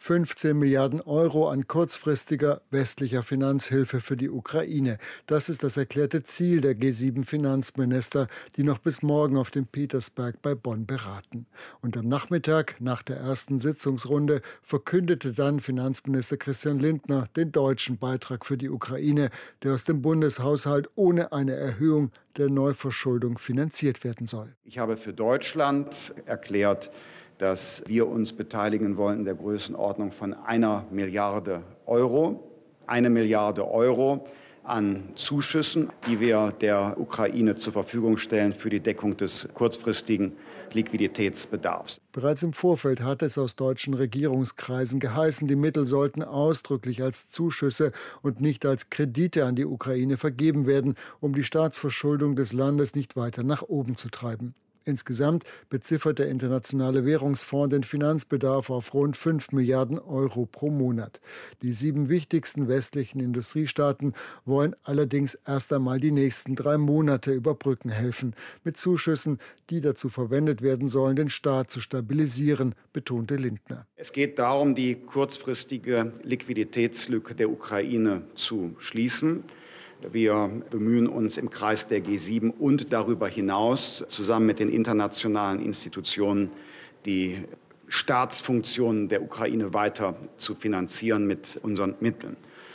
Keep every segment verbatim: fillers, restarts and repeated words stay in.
fünfzehn Milliarden Euro an kurzfristiger westlicher Finanzhilfe für die Ukraine. Das ist das erklärte Ziel der G sieben Finanzminister, die noch bis morgen auf dem Petersberg bei Bonn beraten. Und am Nachmittag, nach der ersten Sitzungsrunde, verkündete dann Finanzminister Christian Lindner den deutschen Beitrag für die Ukraine, der aus dem Bundeshaushalt ohne eine Erhöhung der Neuverschuldung finanziert werden soll. Ich habe für Deutschland erklärt, dass wir uns beteiligen wollen in der Größenordnung von einer Milliarde Euro. Eine Milliarde Euro an Zuschüssen, die wir der Ukraine zur Verfügung stellen für die Deckung des kurzfristigen Liquiditätsbedarfs. Bereits im Vorfeld hat es aus deutschen Regierungskreisen geheißen, die Mittel sollten ausdrücklich als Zuschüsse und nicht als Kredite an die Ukraine vergeben werden, um die Staatsverschuldung des Landes nicht weiter nach oben zu treiben. Insgesamt beziffert der Internationale Währungsfonds den Finanzbedarf auf rund fünf Milliarden Euro pro Monat. Die sieben wichtigsten westlichen Industriestaaten wollen allerdings erst einmal die nächsten drei Monate überbrücken helfen, mit Zuschüssen, die dazu verwendet werden sollen, den Staat zu stabilisieren, betonte Lindner. Es geht darum, die kurzfristige Liquiditätslücke der Ukraine zu schließen. Wir bemühen uns im Kreis der G sieben und darüber hinaus zusammen mit den internationalen Institutionen, die Staatsfunktionen der Ukraine weiter zu finanzieren mit unseren Mitteln.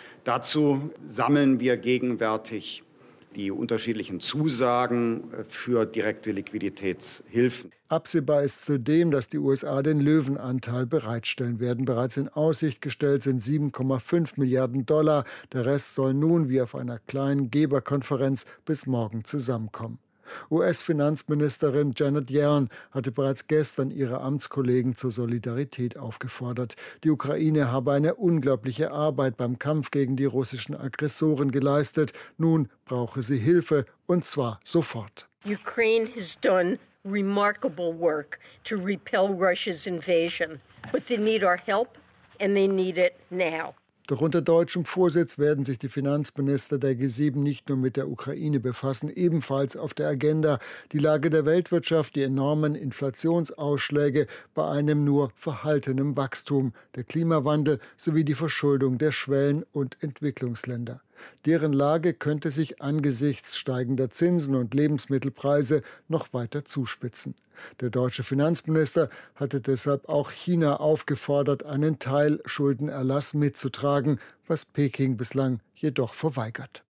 Dazu sammeln wir gegenwärtig die unterschiedlichen Zusagen für direkte Liquiditätshilfen. Absehbar ist zudem, dass die U S A den Löwenanteil bereitstellen werden. Bereits in Aussicht gestellt sind sieben Komma fünf Milliarden Dollar. Der Rest soll nun wie auf einer kleinen Geberkonferenz bis morgen zusammenkommen. U S-Finanzministerin Janet Yellen hatte bereits gestern ihre Amtskollegen zur Solidarität aufgefordert. Die Ukraine habe eine unglaubliche Arbeit beim Kampf gegen die russischen Aggressoren geleistet. Nun brauche sie Hilfe, und zwar sofort. Ukraine has done remarkable work to repel Russia's invasion, but they need our help and they need it now. Doch unter deutschem Vorsitz werden sich die Finanzminister der G sieben nicht nur mit der Ukraine befassen, ebenfalls auf der Agenda die Lage der Weltwirtschaft, die enormen Inflationsausschläge bei einem nur verhaltenen Wachstum, der Klimawandel sowie die Verschuldung der Schwellen- und Entwicklungsländer. Deren Lage könnte sich angesichts steigender Zinsen und Lebensmittelpreise noch weiter zuspitzen. Der deutsche Finanzminister hatte deshalb auch China aufgefordert, einen Teil Schuldenerlass mitzutragen, was Peking bislang jedoch verweigert.